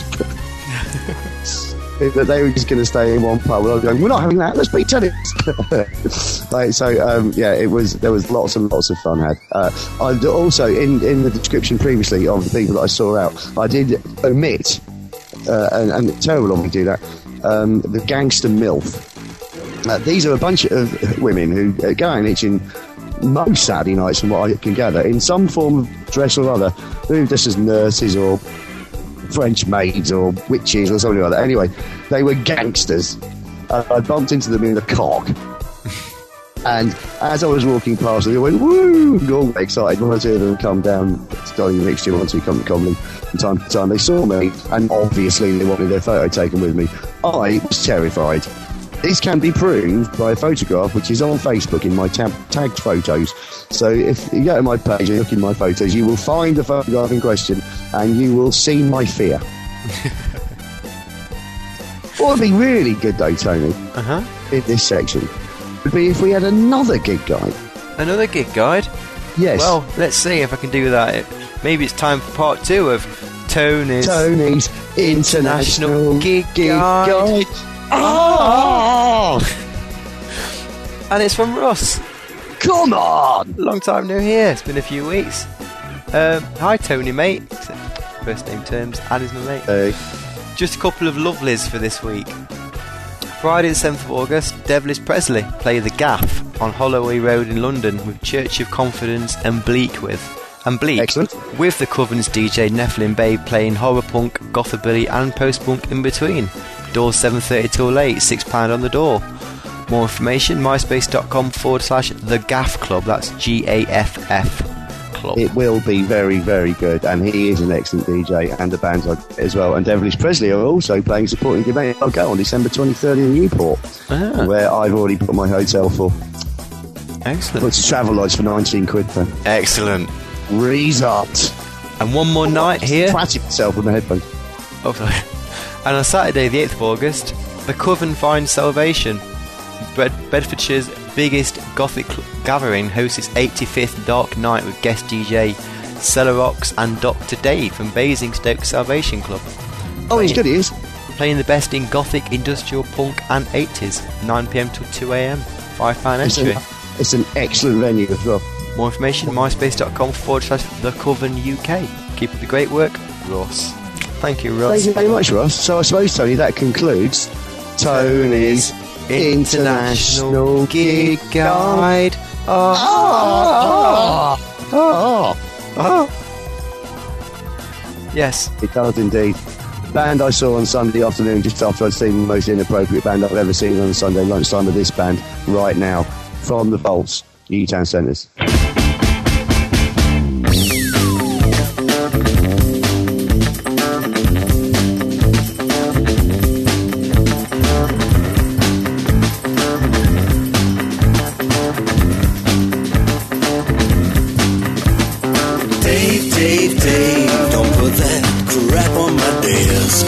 That they were just going to stay in one pub, and I was going, we're not having that, let's beat tennis. Right, so yeah, there was lots and lots of fun had. I also in the description previously of the people that I saw out, I did omit and it's terrible of me to do that, the Gangster MILF. These are a bunch of women who go out and Hitchin most Saturday nights, from what I can gather, in some form of dress or other, who just as nurses or French maids or witches or something like that. Anyway, they were gangsters. I bumped into them in the Cock, and as I was walking past them, I went, woo, and all excited when I see them come down to Dolly Mixture once we come to Comedy from time to time. They saw me, and obviously they wanted their photo taken with me. I was terrified. This can be proved by a photograph which is on Facebook in my tagged photos. So if you go to my page and look in my photos, you will find the photograph in question and you will see my fear. What would be really good though, Tony, in this section, would be if we had another gig guide. Another gig guide? Yes. Well, let's see if I can do that. Maybe it's time for part 2 of Tony's International Gig Guide. Oh! And it's from Russ. Come on! Long time no here. It's been a few weeks. Hi Tony, mate. first name terms, and he's my mate. Hey. Just a couple of lovelies for this week. Friday the 7th of August, Devilish Presley play The Gaff on Holloway Road in London with Church of Confidence and Bleak. Excellent. With the Covenant's DJ Nephilim Babe playing horror punk, gothabilly and post-punk in between. Doors 7:30 till 8, £6 on the door. More information, myspace.com/The Gaff Club, that's GAFF Club. It will be very, very good, and he is an excellent DJ, and the band's as well. And Devilish Presley are also playing supporting Gimei Go on December 23rd in Newport, where I've already put my hotel for. Excellent. Put a travel lodge for 19 quid then. Excellent. Resort. And one more night here. Twatting myself with my headphones. Oh, sorry. And on Saturday, the 8th of August, the Coven Find Salvation, Bedfordshire's biggest gothic gathering, hosts its 85th Dark Night with guest DJ Cellarox and Dr. Dave from Basingstoke Salvation Club. Oh, he's good, he is. Playing the best in gothic, industrial, punk and 80s, 9pm till 2am, £5 entry. It's an excellent venue as well. More information, myspace.com/The Coven UK. Keep up the great work, Ross. Thank you, Ross. Thank you very much, Ross. So I suppose, Tony, that concludes Tony's International Gig Guide. Yes. It does indeed. Band I saw on Sunday afternoon, just after I'd seen the most inappropriate band I've ever seen on a Sunday lunchtime, of this band right now, from the Vaults, E-Town Centres. Dave, don't put that crap on my desk.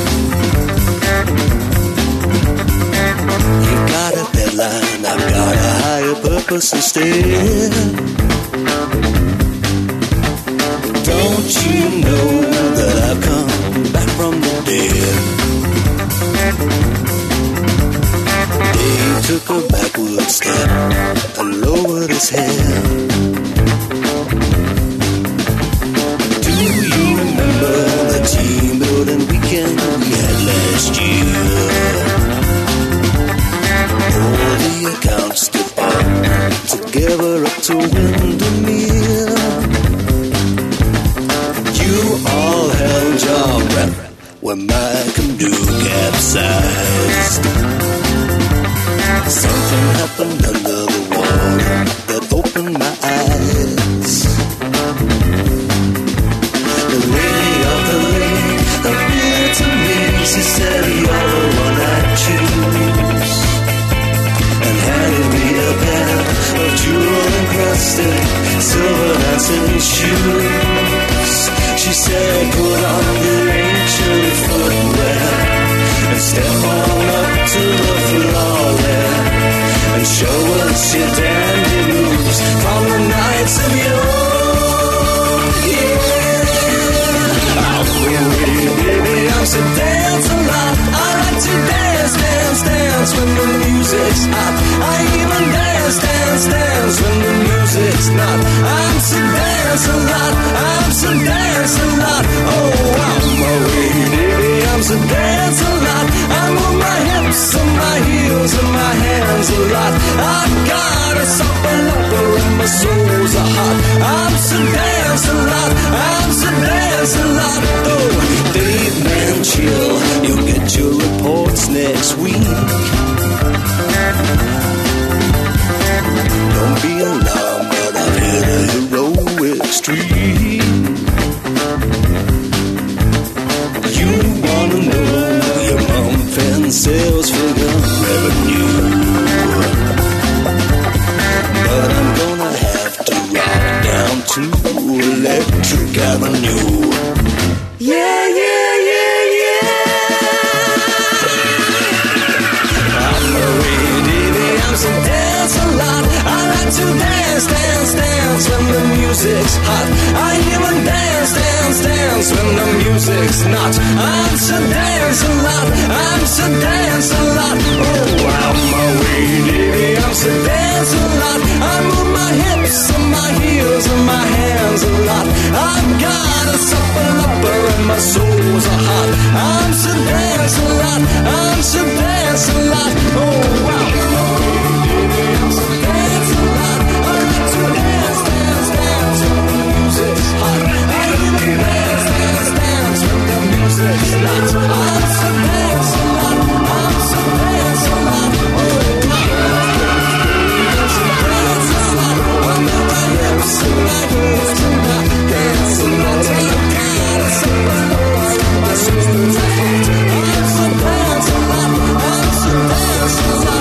You've got a deadline, I've got a higher purpose instead. Don't you know that I've come back from the dead? Dave took a backward step and lowered his head. The team building weekend we had last year. All the accounts stood up together up to Windermere. You all held your breath when my canoe capsized. Something happened under the water that opened my eyes. The lady of the lake appeared to me. She said, "You're the one I choose," and handed me a pair of jewel-encrusted silver dancing shoes. She said, "Put on your ancient footwear and step on up to the floor there and show us your dandy moves from the nights of yore." Baby, I'm so dance a lot. I like to dance, dance, dance when the music's hot. I even dance, dance, dance when the music's not. I'm so dance a lot. I'm so dance a lot. Oh, I'm away, baby. I'm so dance a lot. I move my hips and my heels and my hands a lot. I've got a supper lumper and my soul's a hot. I'm so dance a lot. I'm so dance a lot. Oh, Dave Man Chill, you'll get your reports next week. Don't be alarmed, but I've hit a heroic streak. You wanna know your month and sales figure revenue, but I'm gonna have to rock down to Electric Avenue. Yeah, yeah, yeah, yeah. I'm away, baby, I'm so dance a lot. I like to dance, dance, dance when the music's hot. I even dance, dance, dance when the music's not. I'm so dance a lot. I'm so dance a lot. Oh, I'm away, baby, I'm so dance a lot. I move my hips and my heels and my hands a lot. I've got a supper lumper and my my soul's a hot. I'm so dance a lot, I'm so dance a lot. Oh wow. I'm so dance a lot. I like to dance, dance, dance when the music's hot. I even dance, dance, dance when the music's not. I'm so dance a lot, I'm so dance a lot. Oh wow. I'm so dance a lot. When my hips and my girls do not dance a lot. Dance a lot. My sister's a hot. I'm so dance a lot. I'm so dance a lot.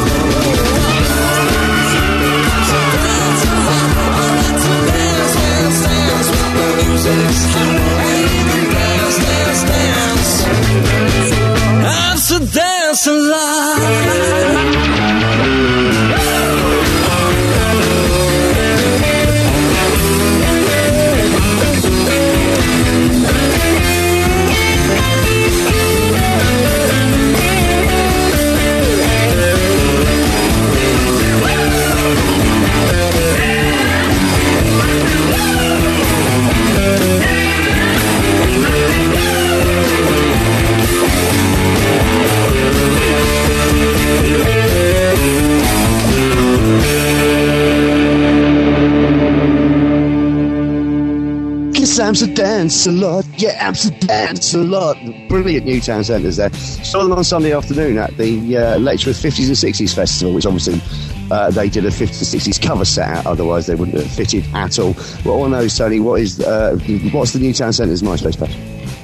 I'm so dance a lot. I'm so dance a lot. Yeah, I'm so dance a lot. Brilliant Newtown Centres there. Saw them on Sunday afternoon at the Letchworth 50s and 60s Festival, which obviously they did a 50s and 60s cover set out, otherwise they wouldn't have fitted at all. What one knows, Tony, what's the Newtown Centres MySpace page?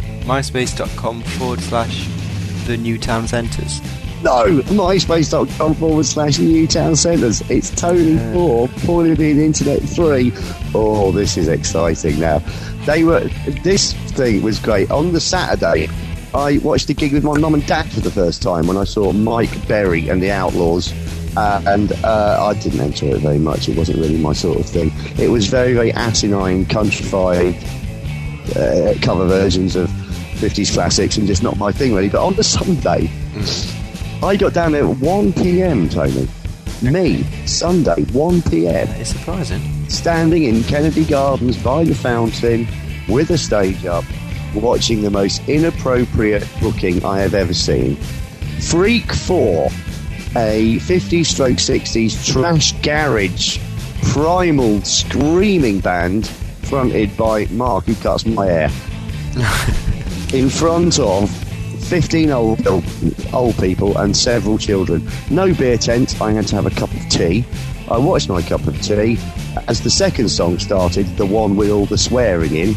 MySpace.com/the Newtown Centres. No, myspace.com/Newtown Centres. It's Tony 4, Paulie being Internet 3. Oh, this is exciting now. This thing was great. On the Saturday, I watched a gig with my mum and dad for the first time when I saw Mike Berry and the Outlaws. And I didn't enjoy it very much. It wasn't really my sort of thing. It was very, very asinine, countrified cover versions of 50s classics and just not my thing, really. But on the Sunday, I got down there at 1 p.m, Tony. Me, Sunday, 1 p.m. It's surprising. Standing in Kennedy Gardens by the fountain with a stage up, watching the most inappropriate booking I have ever seen. Freak 4, a 50s/60s trash garage primal screaming band fronted by Mark, who cuts my hair, in front of 15 old people and several children. No beer tent. I had to have a cup of tea. I watched my cup of tea as the second song started, the one with all the swearing in.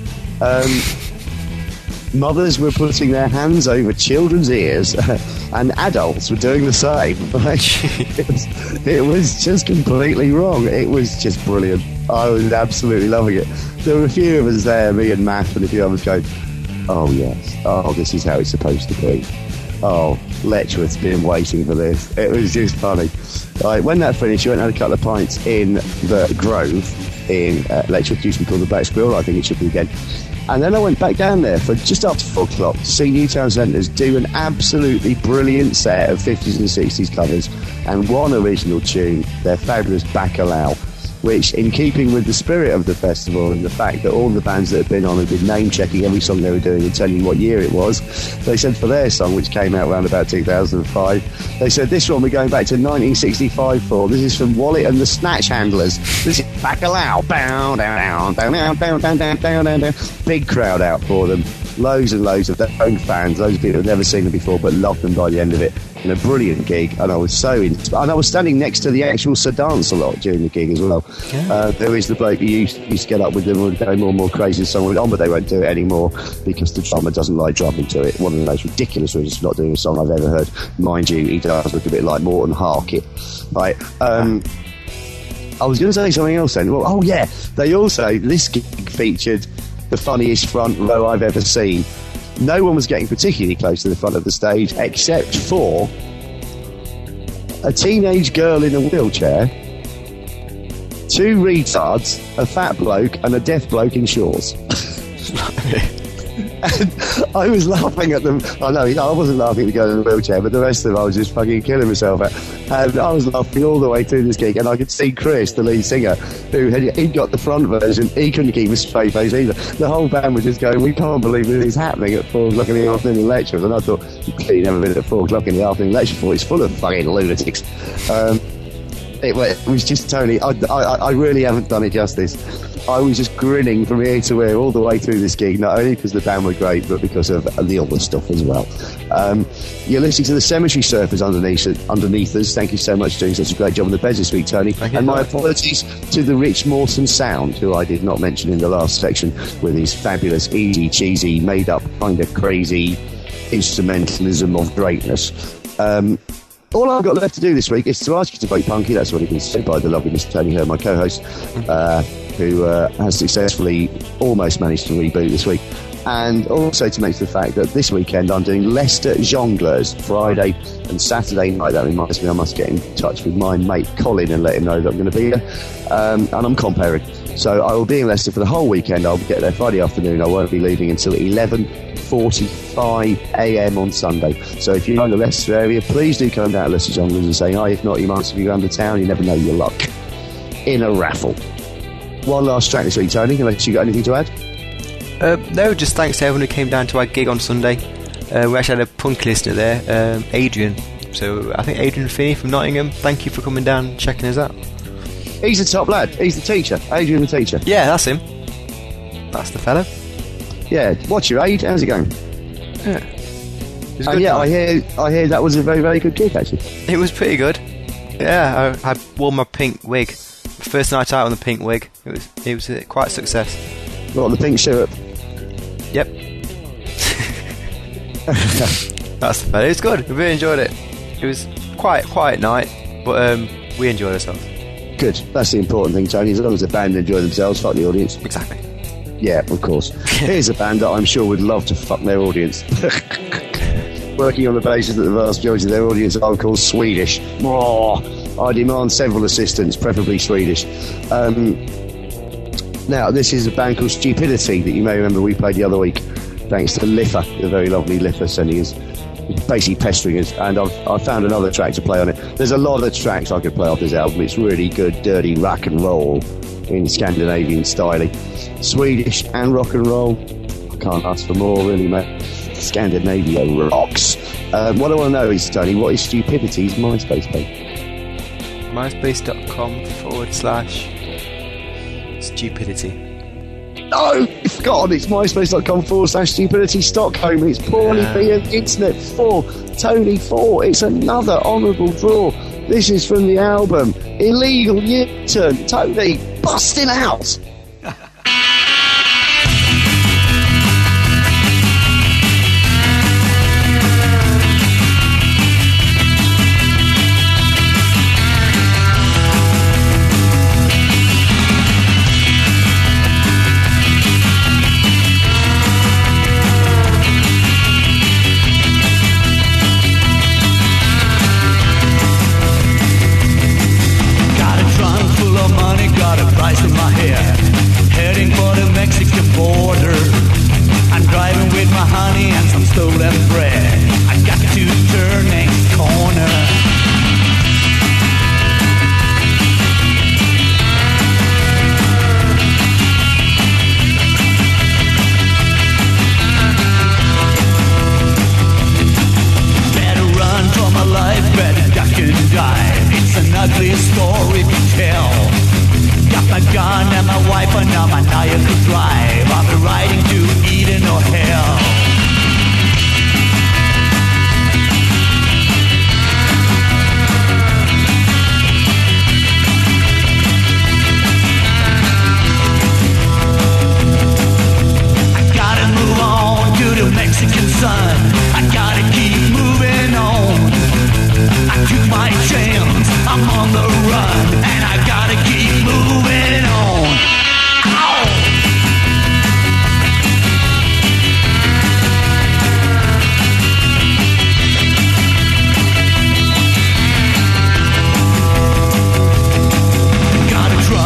Mothers were putting their hands over children's ears and adults were doing the same. It was just completely wrong. It was just brilliant. I was absolutely loving it. There were a few of us there, me and Matt and a few others going, oh yes, oh this is how it's supposed to be. Oh, Letchworth's been waiting for this. It was just funny. Right, when that finished, we went and had a couple of pints in the Grove in Letchworth, used to be called the Black Squirrel, I think it should be again. And then I went back down there for just after 4 o'clock to see Newtown Centres do an absolutely brilliant set of 50s and 60s covers and one original tune, their fabulous Bacalao, which, in keeping with the spirit of the festival and the fact that all the bands that had been on had been name-checking every song they were doing and telling you what year it was, they said for their song, which came out around about 2005, they said, this one we're going back to 1965 for. This is from Wallet and the Snatch Handlers. This is Bacalao. Bow, down, down, down, down, down, down, down, down, down. Big crowd out for them. Loads and loads of their own fans. Loads of people who've never seen them before but loved them by the end of it. And a brilliant gig, and I was so and I was standing next to the actual Sir Dance a lot during the gig as well. Yeah. There is the bloke who used to get up with them and go more and more crazy as song went on, but they won't do it anymore because the drummer doesn't like drumming to it. One of the most ridiculous reasons for not doing a song I've ever heard. Mind you, he does look a bit like Morton Harkett. Right. I was going to say something else then. Well, oh yeah, they also, this gig featured the funniest front row I've ever seen. No one was getting particularly close to the front of the stage except for a teenage girl in a wheelchair, 2 retards, a fat bloke and a deaf bloke in shorts. And I was laughing at them. I wasn't laughing at the girl in the wheelchair, but the rest of them I was just fucking killing myself at. And I was laughing all the way through this gig, and I could see Chris, the lead singer, he'd got the front version. He couldn't keep a straight face either. The whole band was just going, we can't believe this is happening at 4 o'clock in the afternoon lectures. And I thought, you've clearly never been at 4 o'clock in the afternoon lecture before. It's full of fucking lunatics. It was just totally... I really haven't done it justice. I was just grinning from ear to ear all the way through this gig, not only because the band were great, but because of the other stuff as well. You're listening to the Cemetery Surfers underneath us. Thank you so much for doing such a great job on the beds this week, Tony. And my apologies to the Rich Mawson Sound, who I did not mention in the last section, with his fabulous, easy, cheesy, made-up, kind of crazy instrumentalism of greatness. All I've got left to do this week is to ask you to vote Punky. That's what he been said by the lovely Mr. Tony Hurd, my co-host, who has successfully almost managed to reboot this week. And also to mention the fact that this weekend I'm doing Leicester Jongleurs Friday and Saturday night. That reminds me I must get in touch with my mate Colin and let him know that I'm going to be there. And I'm comparing. So I will be in Leicester for the whole weekend. I'll get there Friday afternoon. I won't be leaving until 11:45 a.m. on Sunday. So if you're in the Leicester area, please do come down to Leicester Jongleurs and say hi. If not, you might be around the town. You never know your luck in a raffle. One last track this week, Tony, unless you got anything to add? No, just thanks to everyone who came down to our gig on Sunday. We actually had a punk listener there, Adrian. So I think Adrian Finney from Nottingham. Thank you for coming down and checking us out. He's the top lad. He's the teacher. Adrian the teacher. Yeah, that's him. That's the fella. Yeah, what's your aid? How's it going? Yeah. I hear that was a very, very good gig, actually. It was pretty good. Yeah, I wore my pink wig. First night out on the pink wig. It was quite a success. What, the pink shirt? Yep. That's the fella. It was good. We really enjoyed it. It was quite a quiet night, but we enjoyed ourselves. Good. That's the important thing, Tony. As long as the band enjoy themselves, fuck the audience. Exactly. Yeah, of course. Here's a band that I'm sure would love to fuck their audience. Working on the basis that the vast majority of their audience are, of course, Swedish. Oh, I demand several assistants, preferably Swedish. Now, this is a band called Stupidity that you may remember we played the other week, thanks to Liffa, the very lovely Liffa, sending us, basically pestering us, and I've found another track to play on it. There's a lot of tracks I could play off this album. It's really good, dirty rock and roll in Scandinavian style. Swedish and rock and roll. I can't ask for more, really, mate. Scandinavia rocks. What I want to know is, Tony, what is Stupidity's MySpace page? myspace.com/stupidity. No, God, it's myspace.com/stupidity Stockholm. It's poorly being internet for Tony 4. It's another honourable draw. This is from the album Illegal U-Turn. Tony busting out.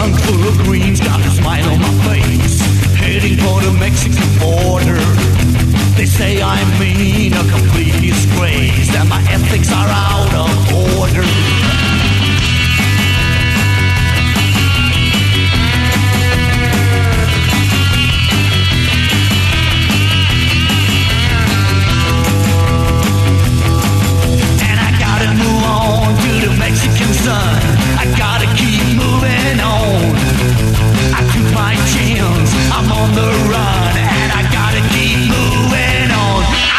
Got a smile on my face, heading for the Mexican border. say I'm mean, a complete disgrace, that my ethics are out of order. And I gotta move on to the Mexican sun. I gotta keep moving on. I took my chance, I'm on the run, and I gotta keep moving on.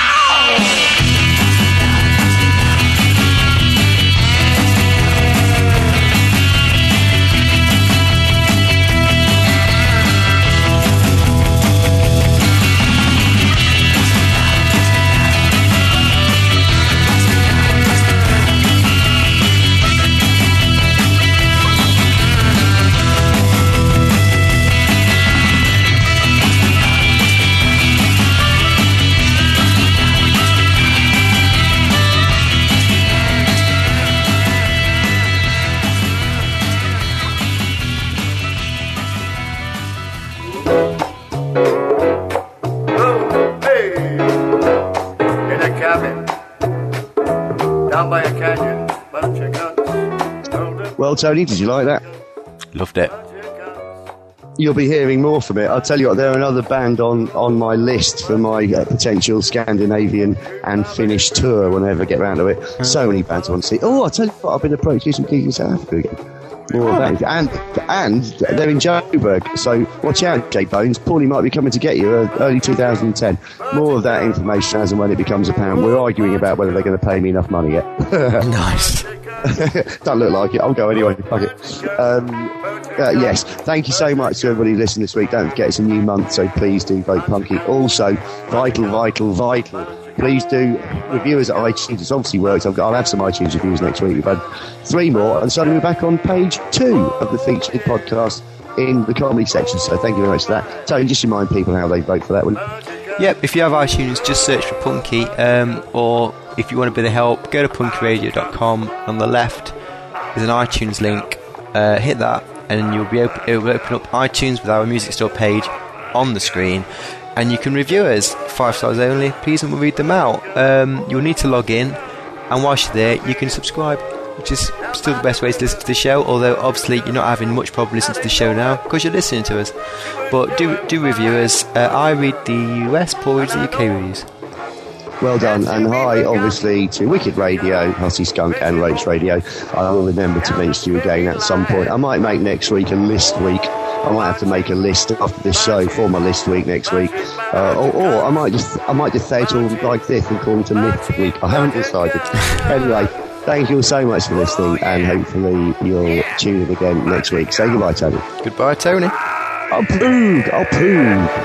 Well, Tony, did you like that? Loved it. You'll be hearing more from it. I'll tell you what, they're another band on my list for my potential Scandinavian and Finnish tour when I ever get round to it. So many bands I want to see. Oh, I'll tell you what, I've been approached to do some gigs in South Africa again. More of that. And they're in Joburg, so watch out, Jay Bones. Paulie might be coming to get you early 2010. More of that information as and when it becomes apparent. We're arguing about whether they're going to pay me enough money yet. Nice. Don't look like it. I'll go anyway. Fuck it. Yes, thank you so much to everybody listening this week. Don't forget it's a new month, so please do vote Punky. Also, vital. Please do review us at iTunes. It's obviously works. I'll have some iTunes reviews next week. We've had 3 more, and suddenly we're back on page 2 of the featured podcast in the comedy section. So thank you very much for that. Tony, just remind people how they vote for that, will you? Yep, if you have iTunes, just search for Punky, or if you want a bit of help, go to punkyradio.com. On the left is an iTunes link. Hit that, and it will open up iTunes with our music store page on the screen, and you can review us 5 stars only, please, and we'll read them out. You'll need to log in, and whilst you're there, you can subscribe, which is still the best way to listen to the show, although obviously you're not having much problem listening to the show now because you're listening to us. But do review us. I read the US, Paul reads the UK reviews. Well done, and hi, obviously, to Wicked Radio, Hussy Skunk, and Roach Radio. I will remember to mention you again at some point. I might make next week a list week. I might have to make a list after this show for my list week next week, or I might just say it all like this and call it a list week. I haven't decided. Anyway, thank you all so much for listening, and hopefully you'll tune in again next week. Say goodbye, Tony. Goodbye, Tony. I'll poog.